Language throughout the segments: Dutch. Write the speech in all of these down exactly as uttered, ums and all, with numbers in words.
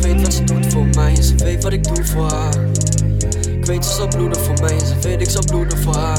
weet wat ze doet voor mij en ze weet wat ik doe voor haar. Ik weet ze zal bloeden voor mij en ze weet ik zal bloeden voor haar.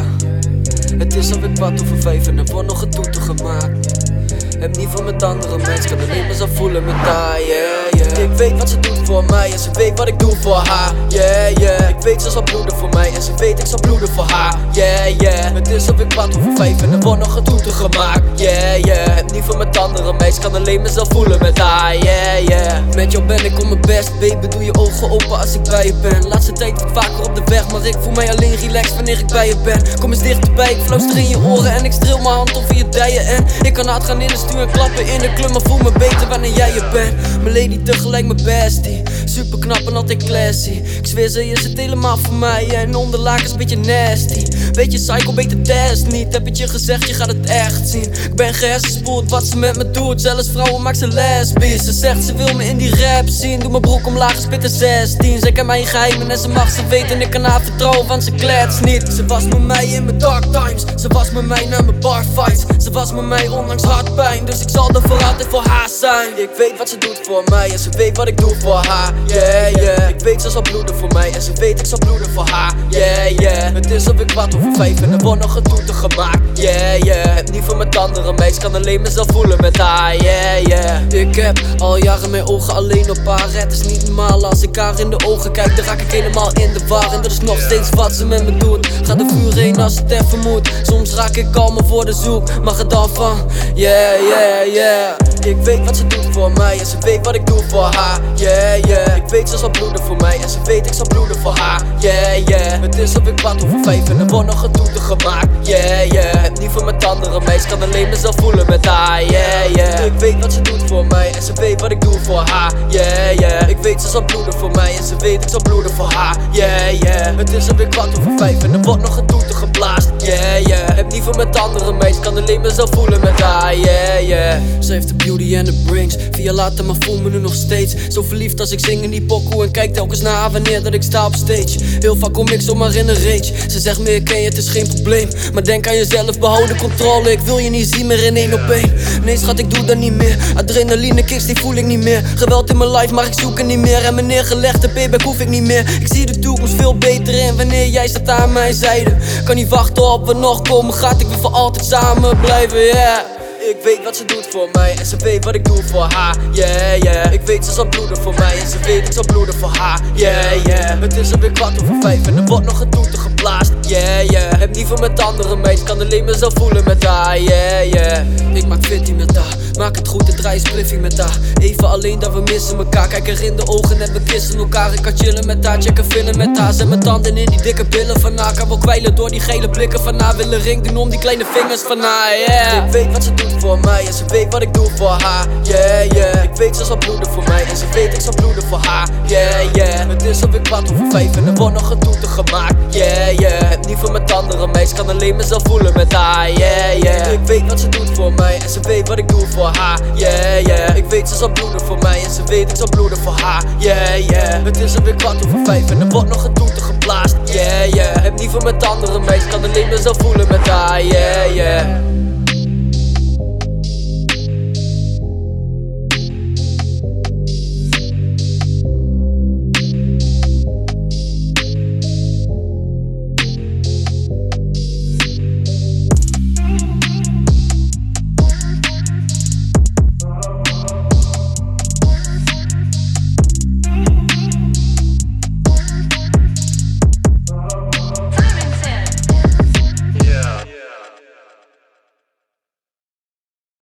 Het is alweer kwart over vijf en er wordt nog een toeter gemaakt. Heb niet van met andere mensen, kan alleen maar zo voelen met haar, yeah, yeah. Ik weet wat ze doet voor mij en ze weet wat ik doe voor haar, yeah, yeah. Ik weet ze zal bloeden voor mij en ze weet ik zal bloeden voor haar, yeah, yeah. Het is alweer kwart over vijf en er wordt nog een toeter gemaakt, yeah, yeah. Heb niet van met andere mensen, kan alleen maar zo voelen met haar, yeah, yeah. Met jou ben ik op mijn best, baby, doe je ogen open als ik bij je ben. Laatste tijd wat vaker op de weg, maar ik voel mij alleen relaxed wanneer ik bij je ben. Kom eens dichterbij, ik fluister in je oren en ik streel mijn hand over je dijen. En ik kan hard gaan in de stuur en klappen in de club, maar voel me beter wanneer jij je bent. Mijn lady tegelijk mijn bestie, super knap en altijd classy. Ik zweer ze, je zit helemaal voor mij en onderlaken is een beetje nasty. Weet je psycho, beter test niet, heb het je gezegd, je gaat het echt zien. Ik ben gehersenspoeld, wat ze met me doet, zelfs vrouwen maakt ze lesbisch. Ze zegt ze wil me in die rap zien, doe mijn broek omlaag, spitten zestien. Zij kent mijn geheimen en ze mag ze weten, ik kan haar vertrouwen, want ze klets niet. Ze was met mij in mijn dark times, ze was met mij naar mijn barfights. Ze was met mij ondanks hartpijn, dus ik zal er voor altijd voor haar zijn. Ik weet wat ze doet voor mij en ze weet wat ik doe voor haar, yeah, yeah. Ik weet ze zal bloeden voor mij en ze weet ik zal bloeden voor haar, yeah, yeah. Het is alweer kwart over vijf en er wordt nog een toeter gemaakt, yeah, yeah. Heb niet van met andere meisjes, kan alleen mezelf voelen met haar, yeah, yeah. Ik heb al jaren mijn ogen alleen op haar. Het is niet normaal als ik haar in de ogen kijk, dan raak ik helemaal in de war. En dat is nog steeds wat ze met me doet. Ga de vuur heen als het even moet. Soms raak ik al mijn woorden zoek, maar het dan van, yeah, yeah, yeah. Ik weet wat ze doet voor mij en ze weet wat ik doe voor haar, yeah, yeah. Ik weet ze zal bloeden voor mij en ze weet ik zal bloeden voor haar, yeah, yeah. Het is alweer kwart over vijf en er wordt nog een toeter gemaakt, yeah, yeah. Heb niet van met andere meisjes, kan alleen mezelf voelen met haar, yeah, yeah. Ik weet wat ze doet voor mij en ze weet wat ik doe voor haar, yeah, yeah. Ik weet ze zal bloeden voor mij en ze weet ik zal bloeden voor haar, yeah, yeah. Het is alweer kwart over vijf en er wordt nog een toeter geblaast, yeah, yeah. Heb niet van met andere meisjes, kan alleen mezelf voelen met haar, yeah, yeah. Ze heeft de beauty en de brings, via later maar voel me nu nog steeds zo verliefd als ik zing in die pokoe en kijk telkens naar haar wanneer dat ik sta op stage. Heel vaak kom ik zomaar in een rage. Ze zegt meer ken je, het is geen probleem, maar denk aan jezelf, behoud de controle. Ik wil je niet zien meer in één op één. Nee schat, ik doe dat niet meer. Adrenaline kicks, die voel ik niet meer. Geweld in mijn life, maar ik zoek het niet meer. En mijn neergelegde payback hoef ik niet meer. Ik zie de toekomst veel beter in wanneer jij staat aan mijn zijde. Kan niet wachten op wat nog komen gaat, ik wil voor altijd samen blijven, yeah. Ik weet wat ze doet voor mij en ze weet wat ik doe voor haar, yeah, yeah. Ik weet ze zal bloeden voor mij en ze weet ik zal bloeden voor haar, yeah, yeah. Het is alweer kwart over vijf en er wordt nog een toeter geblaast, yeah, yeah. Heb niet van met andere meisjes, kan alleen mezelf voelen met haar, yeah, yeah. Ik maak fitty met haar, maak het goed en draai een spliffy met haar. Even alleen dat we missen elkaar, kijk er in de ogen en we kissen elkaar. Ik kan chillen met haar, check een film met haar. Zet mijn tanden in die dikke billen van haar. Kan wel kwijlen door die gele blikken van haar. Wil een ring doen om die kleine vingers van haar, yeah. Ik weet wat ze doet voor mij en ze weet wat ik doe voor haar, yeah, yeah. Ik weet ze zal bloeden voor mij en ze weet ik zal bloeden voor haar, yeah, yeah. Het is alweer kwart over vijf en er wordt nog een toeter gemaakt, yeah, yeah. Heb niet van met andere meisjes, kan alleen mezelf voelen met haar, yeah, yeah. Ik weet wat ze doet voor mij en ze weet wat ik doe voor haar, yeah, yeah. Ik weet ze zal bloeden voor mij en ze weet ik zal bloeden voor haar, yeah, yeah. Het is alweer kwart over vijf en er wordt nog een toeter geblaast, yeah, yeah. Heb niet van met andere meisjes, kan alleen mezelf voelen met haar, yeah, yeah.